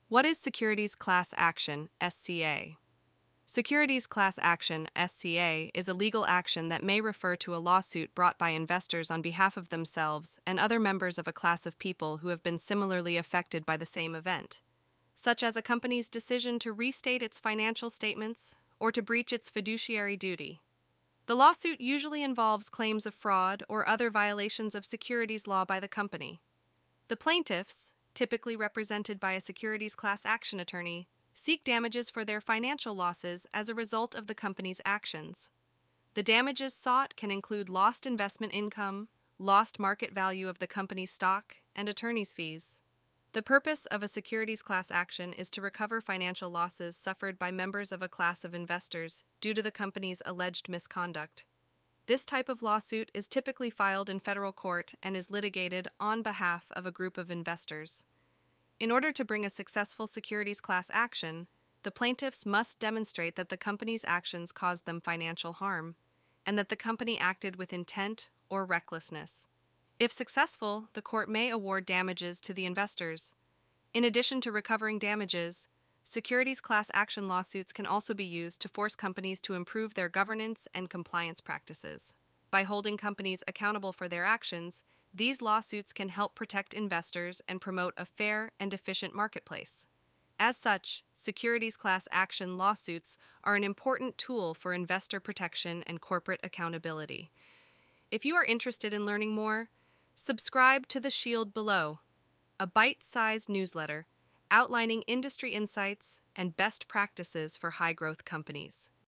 What is Securities Class Action, SCA? Securities Class Action, SCA, is a legal action that may refer to a lawsuit brought by investors on behalf of themselves and other members of a class of people who have been similarly affected by the same event, such as a company's decision to restate its financial statements or to breach its fiduciary duty. The lawsuit usually involves claims of fraud or other violations of securities law by the company. The plaintiffs, typically represented by a securities class action attorney, seek damages for their financial losses as a result of the company's actions. The damages sought can include lost investment income, lost market value of the company's stock, and attorney's fees. The purpose of a securities class action is to recover financial losses suffered by members of a class of investors due to the company's alleged misconduct. This type of lawsuit is typically filed in federal court and is litigated on behalf of a group of investors. In order to bring a successful securities class action, the plaintiffs must demonstrate that the company's actions caused them financial harm, and that the company acted with intent or recklessness. If successful, the court may award damages to the investors. In addition to recovering damages, securities class action lawsuits can also be used to force companies to improve their governance and compliance practices. By holding companies accountable for their actions, these lawsuits can help protect investors and promote a fair and efficient marketplace. As such, securities class action lawsuits are an important tool for investor protection and corporate accountability. If you are interested in learning more, subscribe to The Shield below, a bite-sized newsletter outlining industry insights and best practices for high-growth companies.